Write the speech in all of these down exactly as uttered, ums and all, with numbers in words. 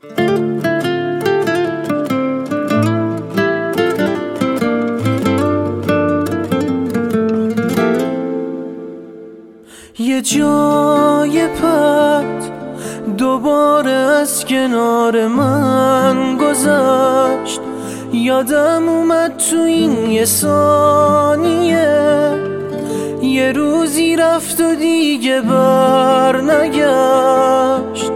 یه جای پرت دوباره از کنار من گذشت، یادم اومد تو این یه ثانیه یه روزی رفت و دیگه بر نگشت.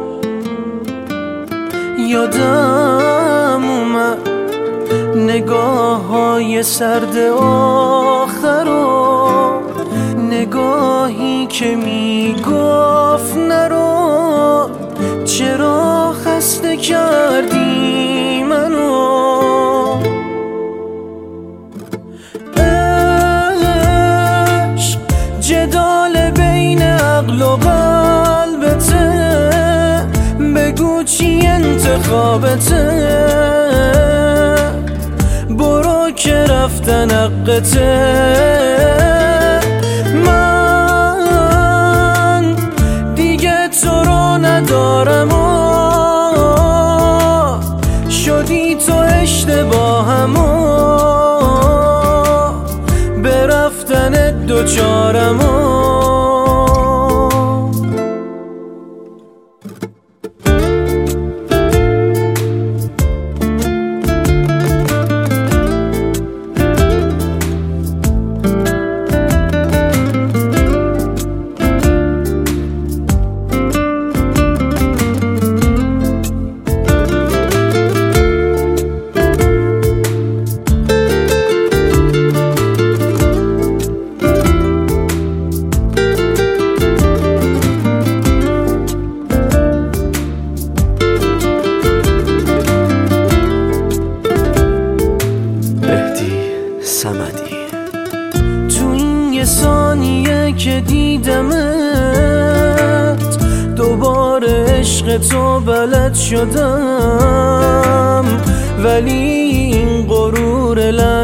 یادم اومد نگاه های سرد آخرا، نگاهی که میگفت نرو، چرا خسته کردی منو. عشق جدال بین عقل و قلبته، بگو چی انتخابته، برو که رفتن حقته. من دیگه تو رو ندارم و شدی تو اشتباهم و به رفتن دوچارم و تو این یه ثانیه که دیدمت دوباره عشق تو بلد شدم، ولی این غرور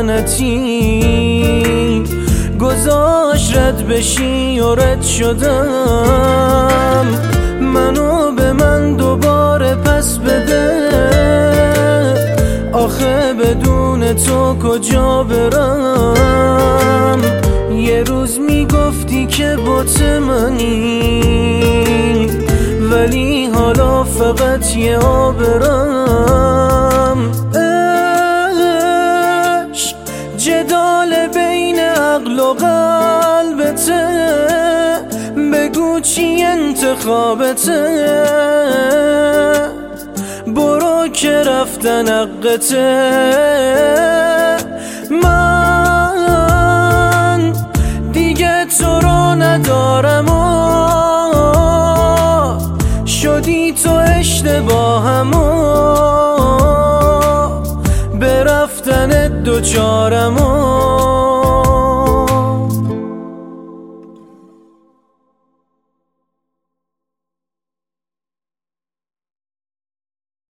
لعنتی گذاشت رد بشی و رد شدم. منو به من دوباره پس بده، آخه بدون تو کجا برم. یه روز میگفتی که بت منی، ولی حالا فقط یه آبرم. عشق جدال بین عقل و قلبته، بگو چی انتخابته، برو که رفتن حقته. من دیگه تو رو ندارم و شدی تو اشتباهم و به رفتن دوچارم و